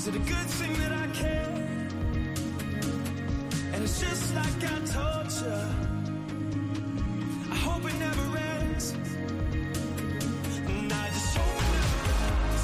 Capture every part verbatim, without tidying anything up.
Is it a good thing that I care? And it's just like I told you, I hope it never ends. And I just hope it never ends.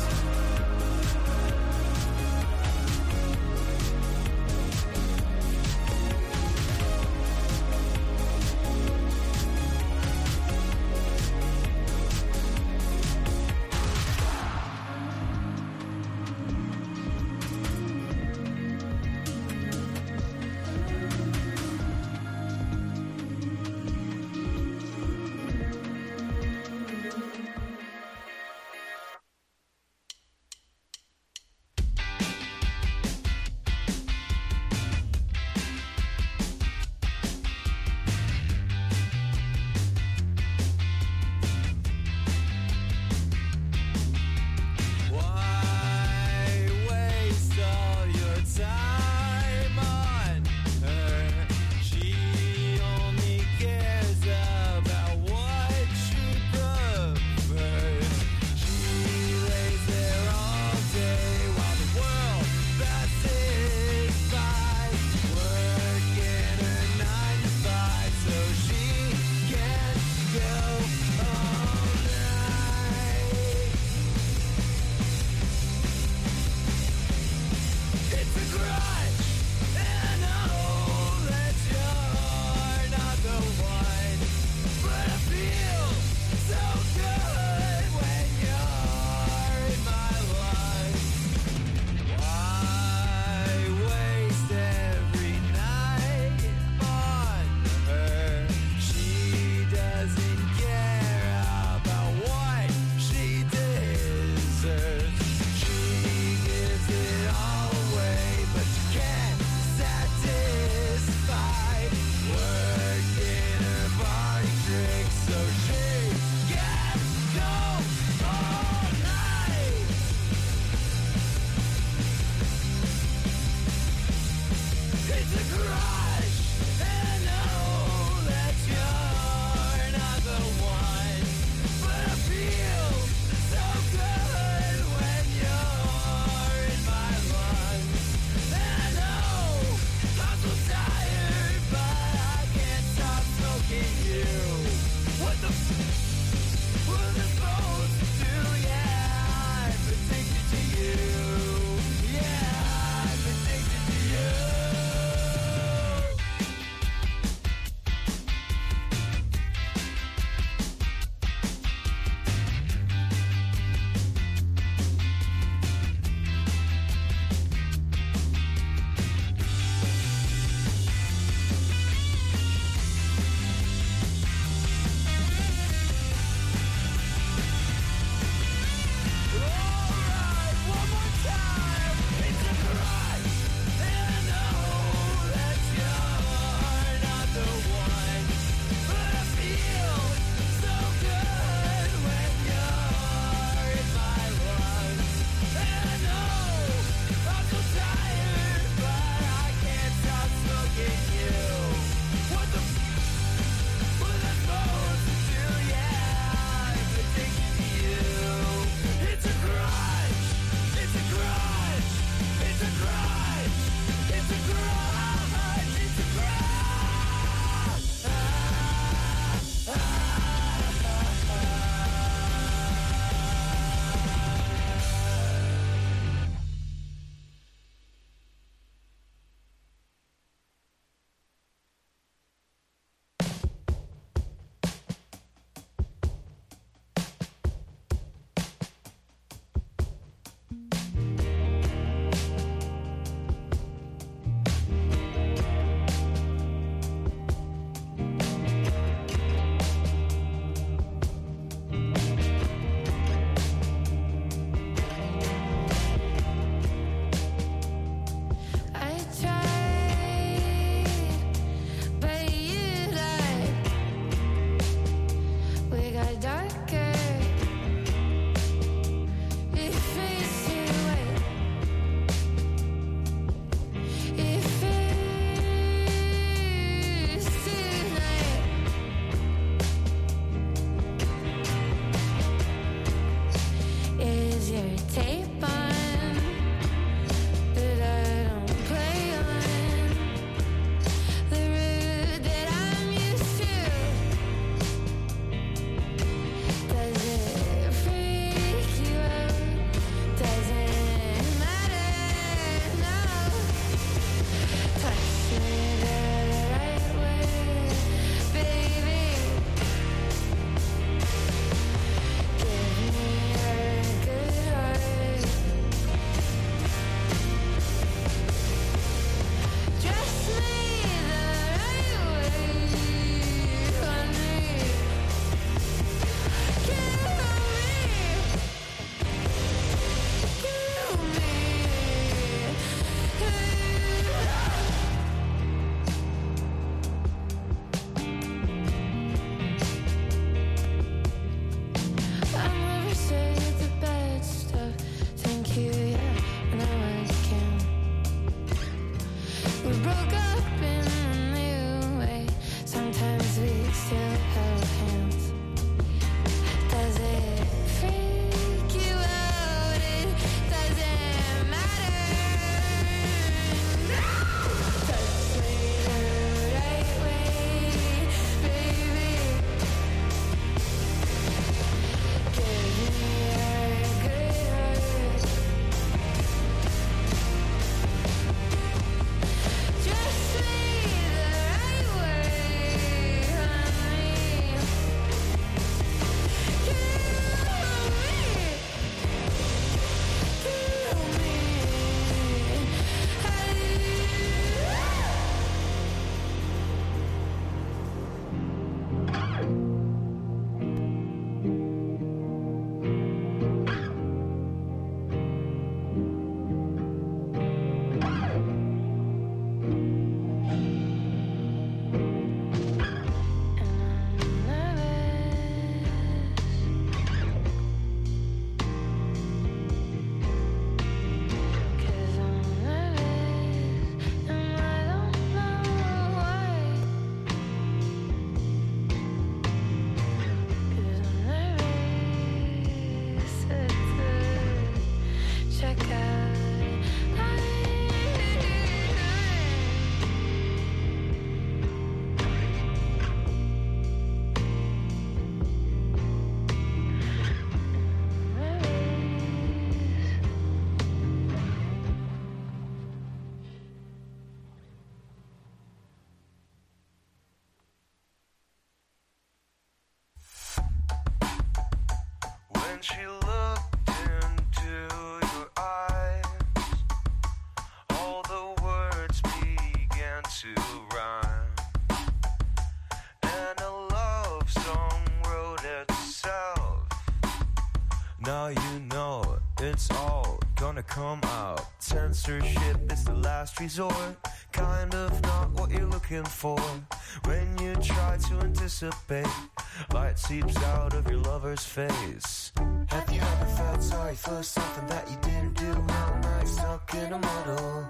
Now you know it's all gonna come out. Censorship is the last resort, kind of not what you're looking for. When you try to anticipate, light seeps out of your lover's face. Have you ever felt sorry for something that you didn't do wrong? Now you're stuck in a muddle.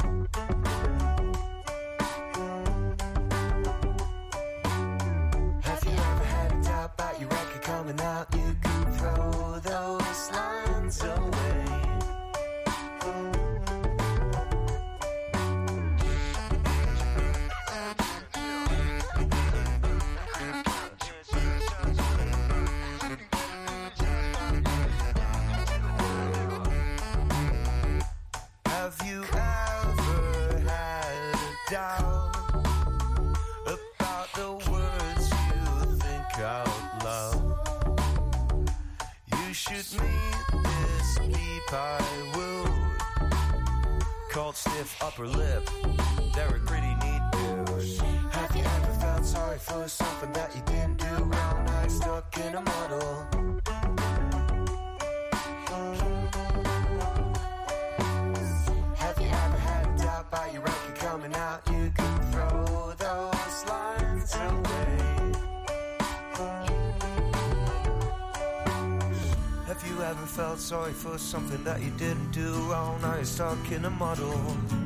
Have you ever had a doubt about your record coming out? You can throw those lines away. Have you ever had a doubt about the words you think out loud? You should meet this peep I wooed, called Stiff Upper Lip. They're a pretty neat dude. Have you ever felt sorry for something that you didn't do wrong? Now you're stuck in a muddle. Have you ever had a doubt about your record coming out? You can throw those lines away. Have you ever felt sorry for something that you didn't do wrong? Now you're stuck in a muddle.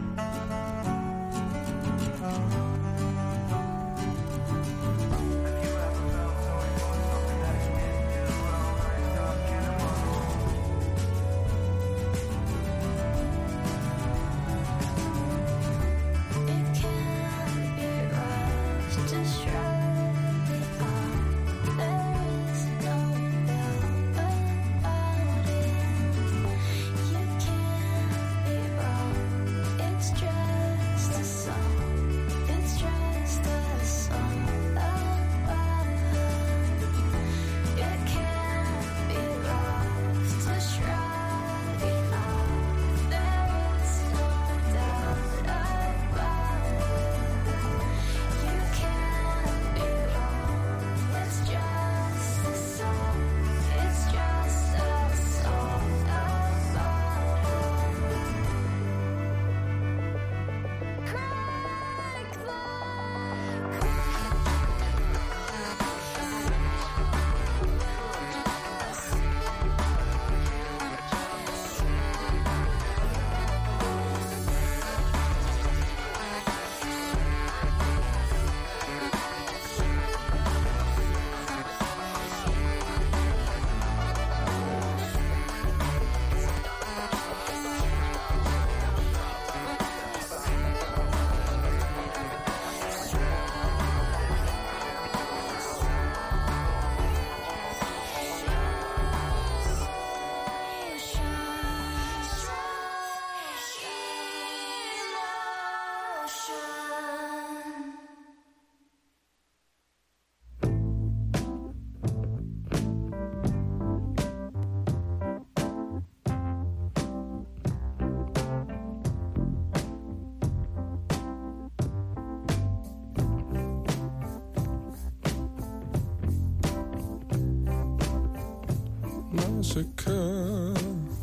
Massacre.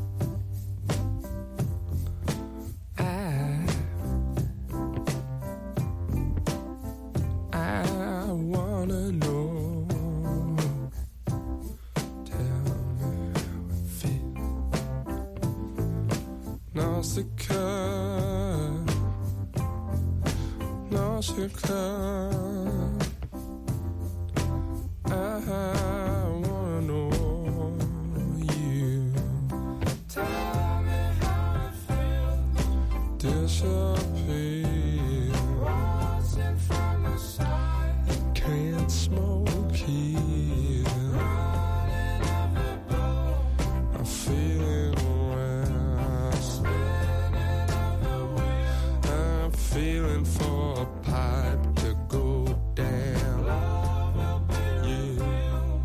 I, I wanna know. Tell me how it feels. Nausicaa, Nausicaa. I wanna know. Disappear. Watching from the side. Can't smoke here. Running every blow. I'm feeling well. Spinning on the wheel. I'm feeling for a pipe to go down. Love will be real.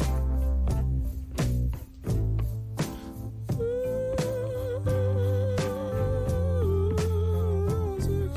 Ooh.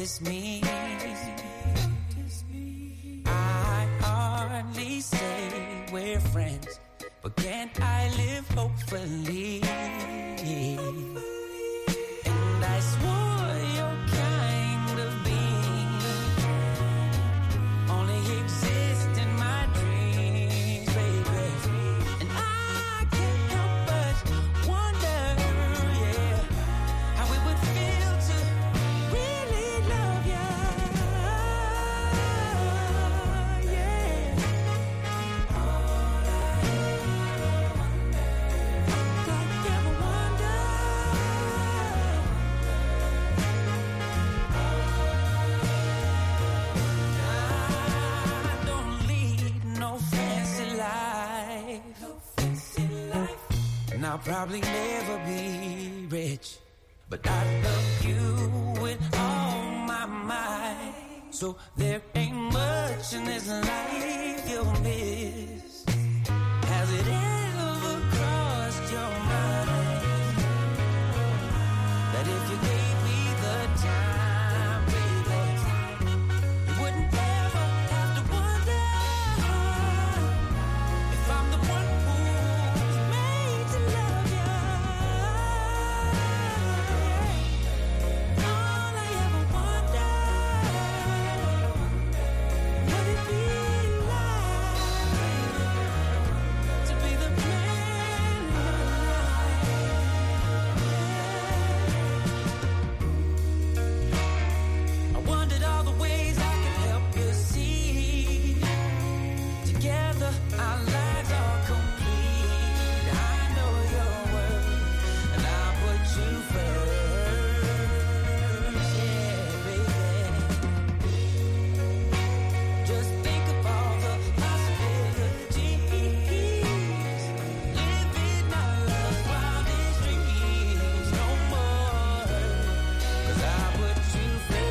this means. I hardly say we're friends, but can't I live hopefully? And I swore your kind of being only exists in my dreams, baby. And I can't help but wonder, yeah, how it would feel to really love you, yeah. All I ever wonder, like ever wonder, I don't lead no fancy life, no fancy life, and I'll probably never be rich, but I love you with all my might. So there ain't much in this life you'll miss. Has it ever crossed your mind that if you gave me the time, baby, you wouldn't ever have to wonder if I'm the one who's made to love you. All I ever wondered, would it be like to be the man in your life? I wondered all the ways I could help you see. Together our lives are complete. I know your worth, and I'll put you first, yeah, baby. Just think of all the possibilities. Living our love's wildest dreams no more, 'cause I put you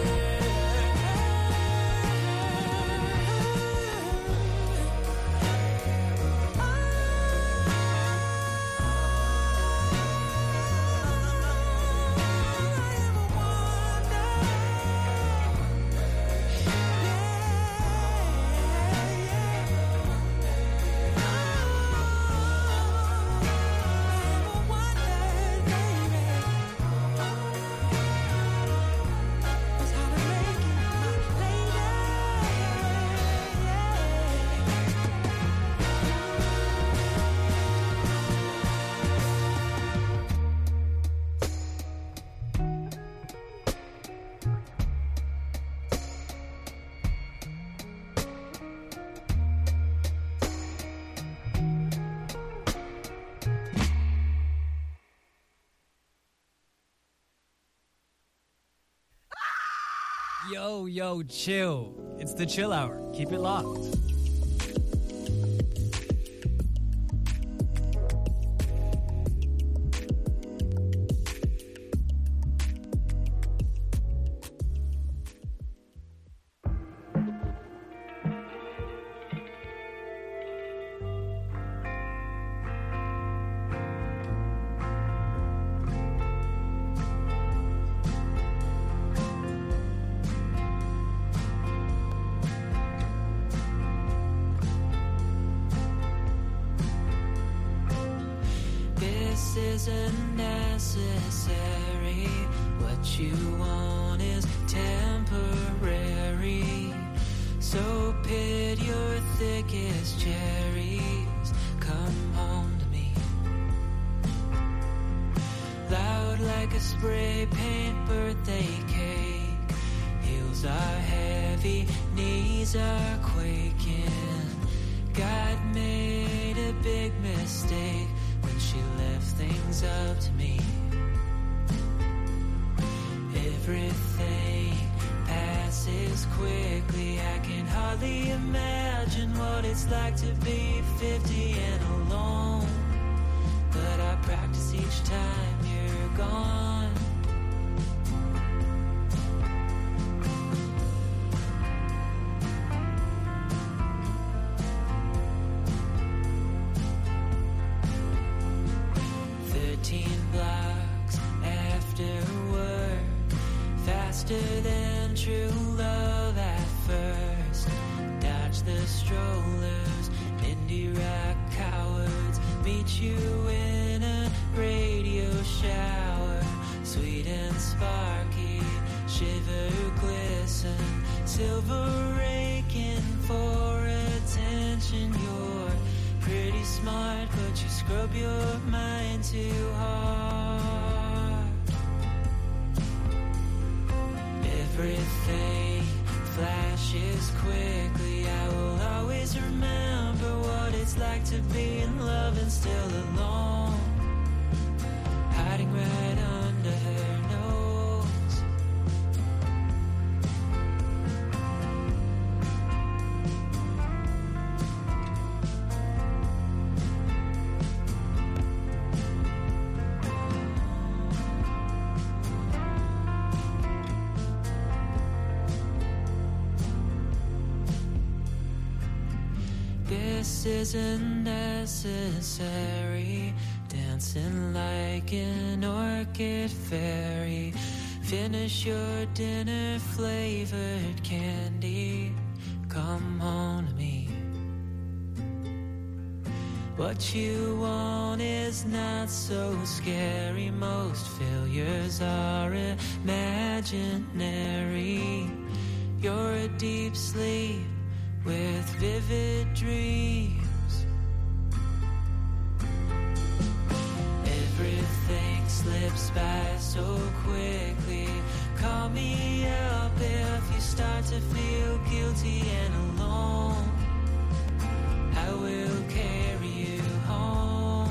Yo, yo, chill. It's the Chill Hour. Keep it locked. This isn't necessary. What you want is temporary. So pit your thickest cherries. Come home to me. Loud like a spray paint birthday cake. Heels are heavy, knees are quaking. God made a big mistake when she left things up to me. Everything passes quickly. I can hardly imagine what it's like to be fifty and alone. But I practice each time you're gone. Thirteen blocks after work, fast faster than true love at first. Dodge the strollers, indie rock cowards. Meet you in a radio shower, sweet and sparky, shiver, glisten, silver raking for attention. You're pretty smart, but you scrub your mind too hard. Everything flashes quickly. I will always remember what it's like to be in love and still alone, hiding right under her nose. This isn't necessary. Dancing like an orchid fairy. Finish your dinner, flavored candy. Come home to me. What you want is not so scary. Most failures are imaginary. You're a deep sleep with vivid dreams. Everything slips by so quickly. Call me up if you start to feel guilty and alone. I will carry you home.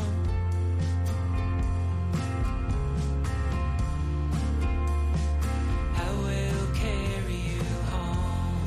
I will carry you home.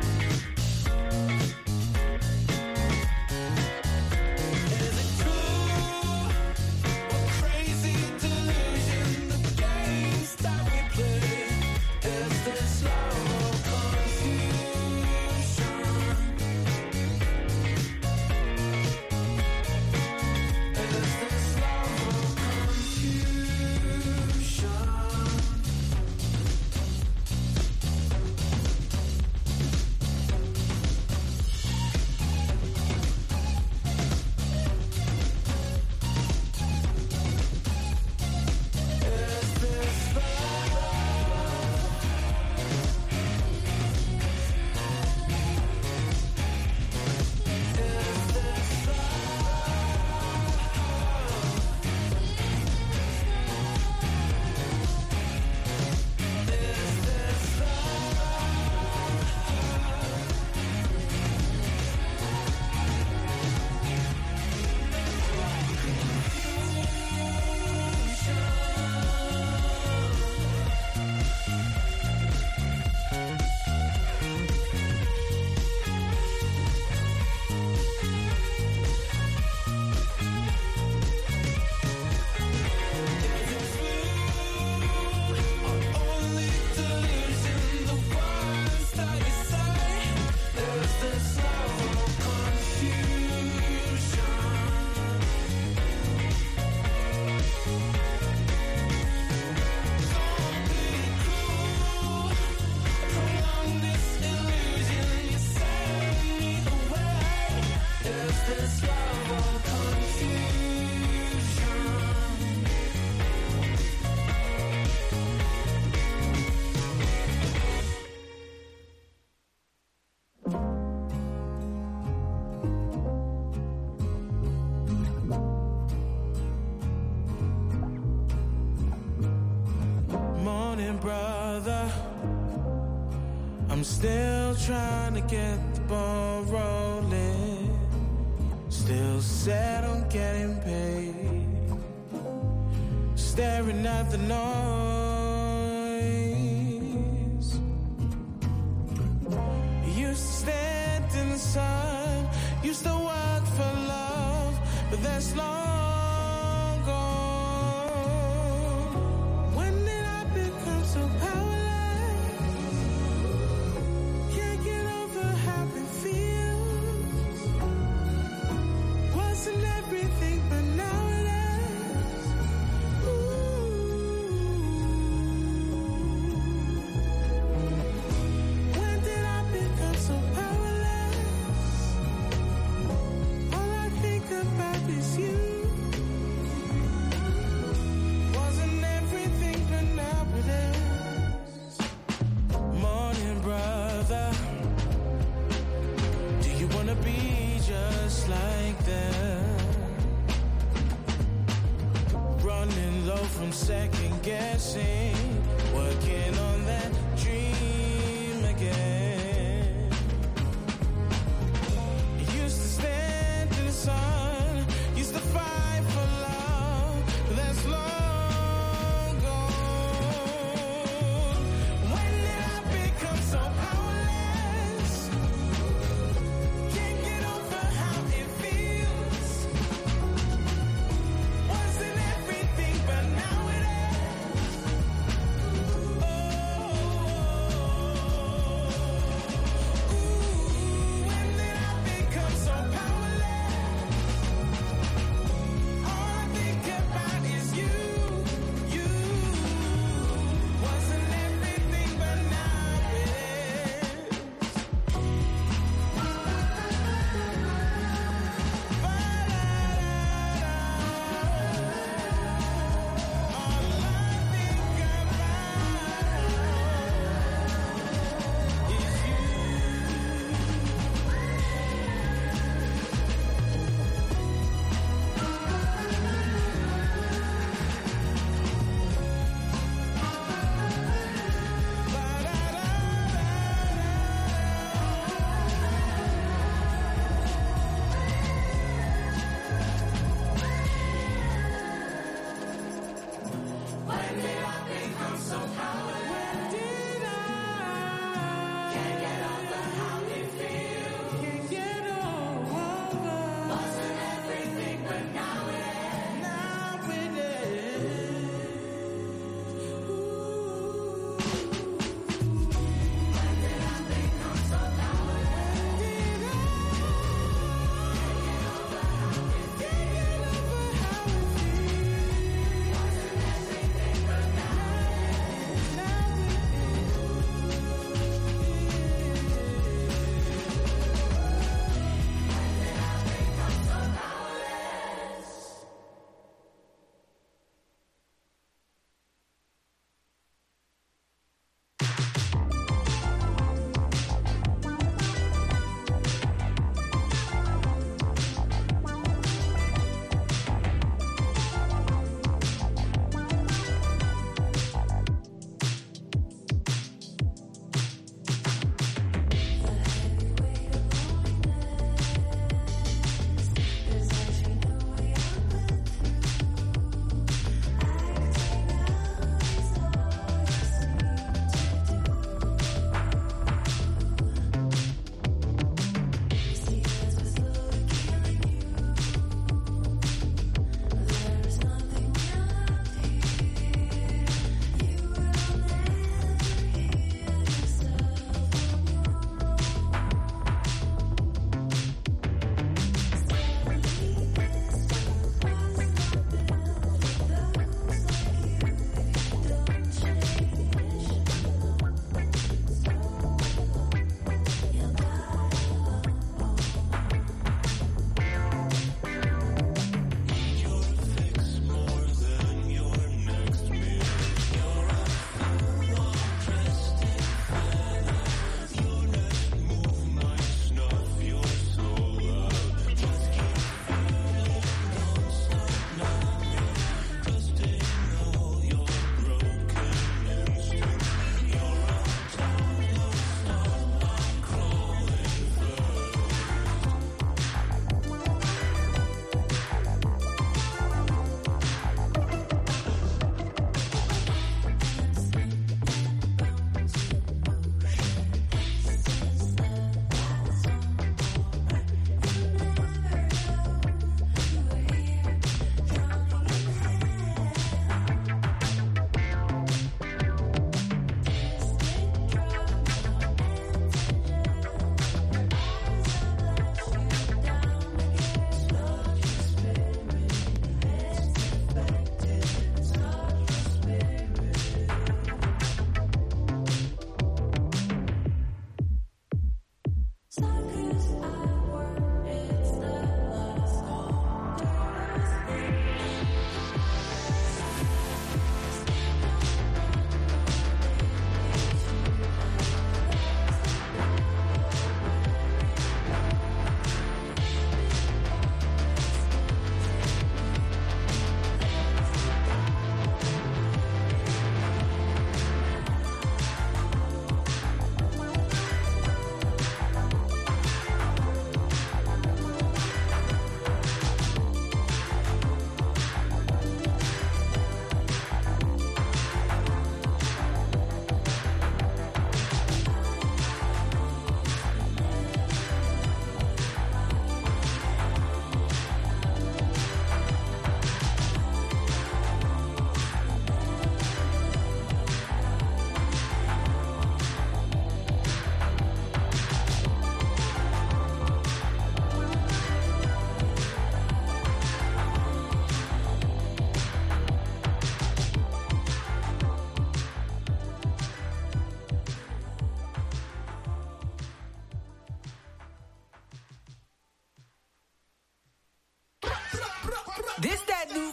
Is it true? brother. I'm still trying to get the ball rolling. Still set on getting paid. Staring at the noise. Used to stand in the sun. Used to work for love, but that's long. From second guessing, working on that dream again. Used to stand in the sun, used to fight for love, but that's long gone. When did I become so powerless? Can't get over how it feels. Wasn't everything but now it is.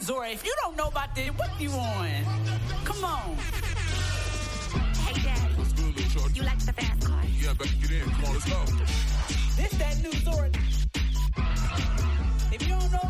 Zora, if you don't know about this, what you on? Come on. Hey, Daddy. What's good, little shorty? You like the fast car? Yeah, better get in. Come on, let's go. This that new Zora. If you don't know,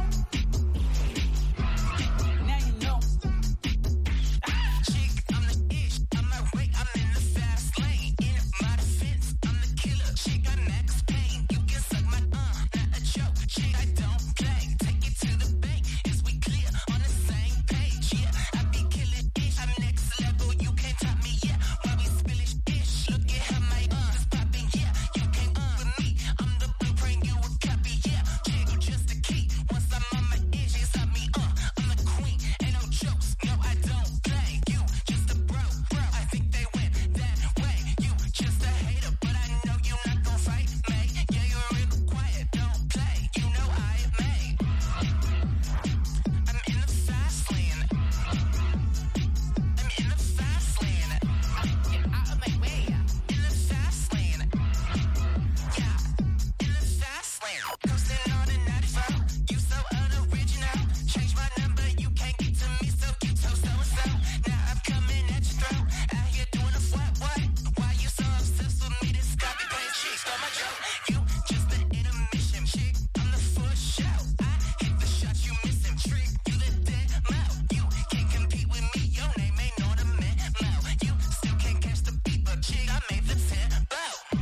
now you know. Chick, I'm the ish. I'm my way. I'm in the fast lane. In my defense, I'm the killer. Chick, I'm Max Payne. You can suck my uh, not a joke. Chick, I don't play. Take it to the bank. Is we clear on the same page? Yeah, I be killing ish. I'm next level. You can't top me yet. Why we spillish ish? Look at how my uh is popping. Yeah, you can't uh with me. I'm the blueprint. You a copy. Yeah, chick, just a key. Once I'm on my ish, it's on me. Uh, I'm the queen. Ain't no jokes. No, I don't play. You just a bro. Bro, I think they went that way. You just a hater, but I know you not gon' fight me. Yeah, you're real quiet. Don't play. You know I made. I'm in the fast lane. I'm in the fast lane. I'm out of my way. In the fast lane. Yeah, in the fast lane. Coasting on a ninety-four. You so unoriginal. Change my number. You can't get to me, so you told so and so. Now I'm coming at your throat. Out here doing a flat what? Why you so obsessed with me? This copy paste chick stole my joke. You just the intermission chick. I'm the full show. I hit the shots you missing. Trick, you the dead mouth. You can't compete with me. Your name ain't on the memo. You still can't catch the beat, but chick, I made the tempo.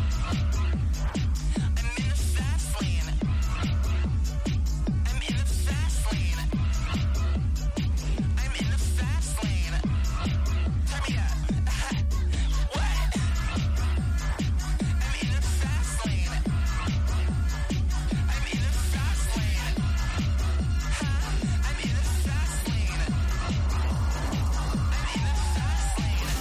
I'm in the fast lane. I'm in the fast lane. I'm in the fast lane. Turn me up. What? I'm in the fast lane. I'm in the fast lane. Huh? I'm in the fast lane. I'm in the fast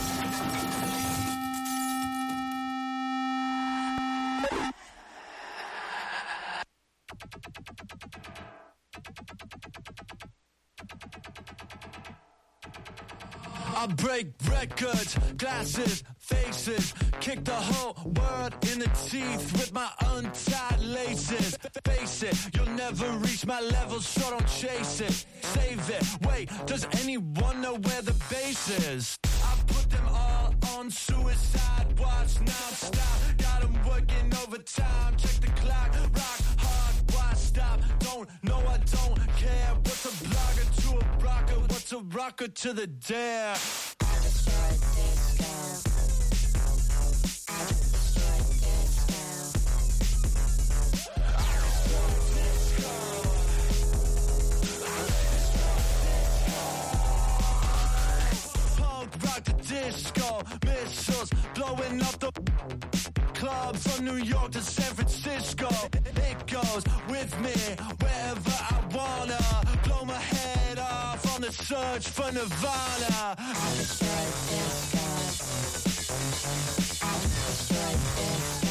I break records, glasses, faces, kick the whole world in the teeth with my untied laces. Face it, you'll never reach my level, so don't chase it. Save it. Wait, does anyone know where the base is? I put them all on suicide watch non-stop. Got them working overtime. Check the clock, rock hard. Why stop? Don't know, I don't care. What's a blogger to a rocker? What's a rocker to the dare? Punk rock the disco, missiles blowing up the club from New York to San Francisco. It goes with me wherever I wanna. Blow my head off on the search for Nirvana. I destroy disco. I destroy disco.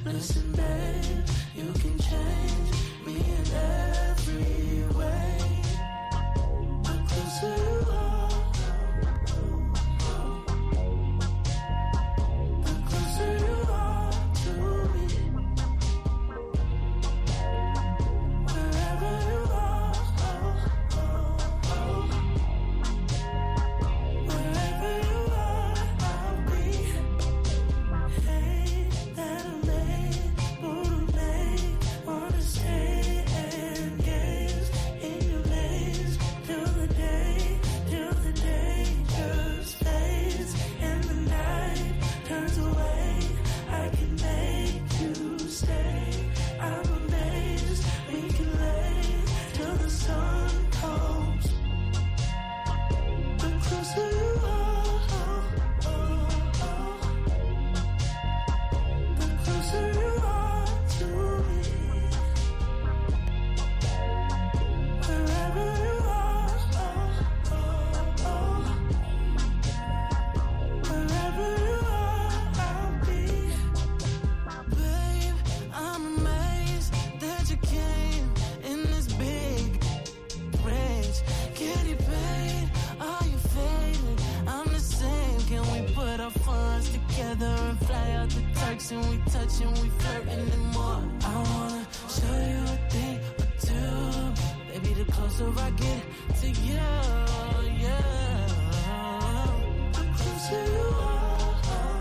Listen, babe, you can change me in every way. The closer you are, the closer you are to me. Wherever you are, wherever you are, I'll be. Hey, that I made, but I made, wanna stay and gaze in your lanes till the day, till the day just fades and the night turns away. I can make you stay. I'm amazed we can lay till the sun comes. The closer you are, the closer you are to me. Wherever you are, wherever you are, I'll be. Babe, I'm amazed that you came in this big range. Get it paid, are you faded? I'm the same. Can we put our funds together and fly out the Turks and we touch and we flirting and more? I wanna show you a thing or two. Baby, the closer I get to you, yeah. The closer you are,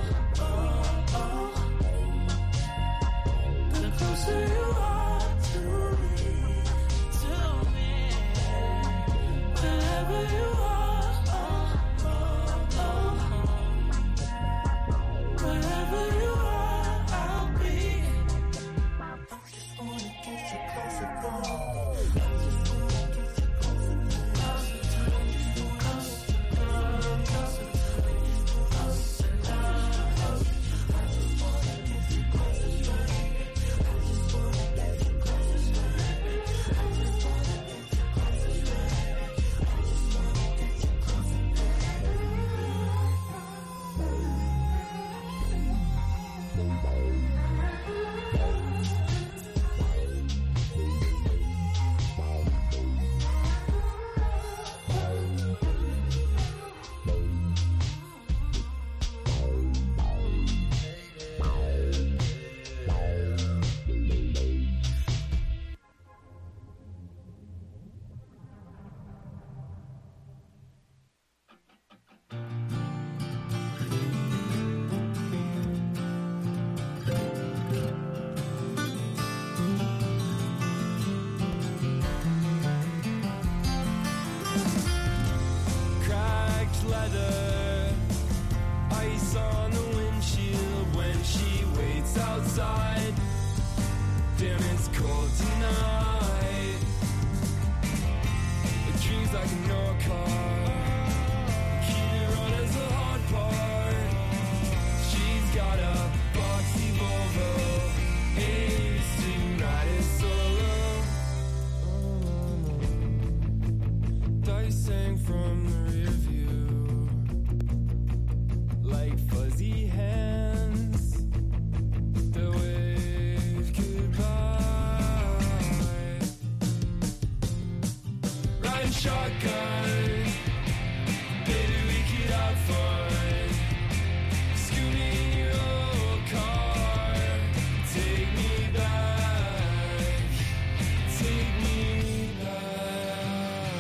the closer you are to me, to me. Wherever you are, wherever you are, I'll be. I just wanna get you closer, though. I just wanna get you closer, closer, closer, closer, closer, closer. I just wanna get you closer, baby. I just wanna get you closer, baby. I just wanna get you closer, baby. I just wanna get you closer, Cracked leather, ice on the windshield when she waits outside. Damn, it's cold tonight. It dreams like an old car. Keeping runner's the hard part. She's got a boxy Volvo. Ace tonight is solo. Dicing from the rear view, like fuzzy hands that wave goodbye. Riding shotgun, baby, we could have fun. Scooting your old car, take me back, take me back.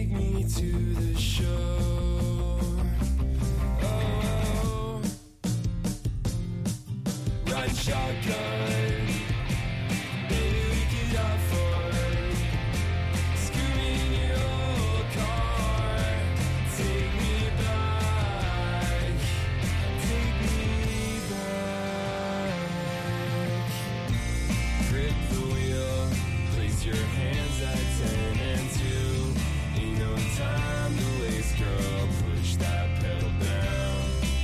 take me to the shore. Oh, ride shotgun, baby, we could afford. Screw me in your old car, take me back, take me back. Grip the wheel, place your hands at ten and two. Ain't no time to waste, girl, push that pedal down.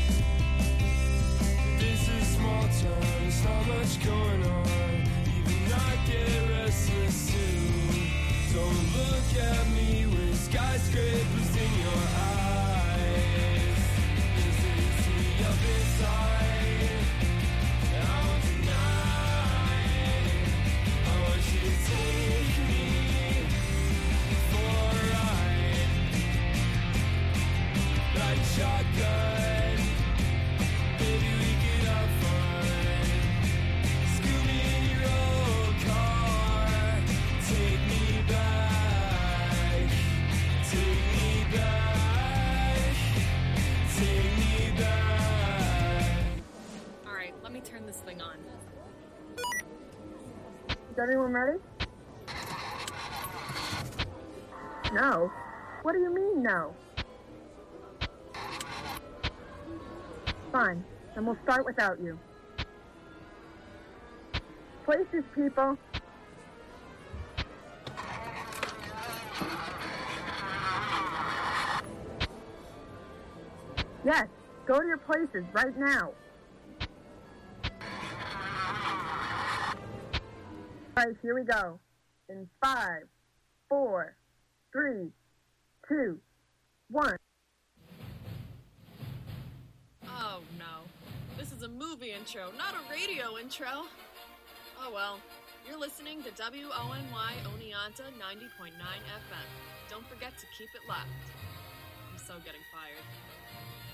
This is small town, there's not much going on. Even I get restless too. Don't look at me with skyscrapers in your eyes. Just leave me up inside. I won't deny. I want you to take me for a ride. Like shotgun, baby, we could have fun. Scoop me in your old car, take me back, take me back, take me back. All right, let me turn this thing on. Is everyone ready? No. What do you mean, no? Fine. Then we'll start without you. Places, people. Yes, go to your places right now. All right, here we go. In five, four, three, two, one. Oh no. This is a movie intro, not a radio intro. Oh well. You're listening to W O N Y Oneonta ninety point nine F M. Don't forget to keep it locked. I'm so getting fired.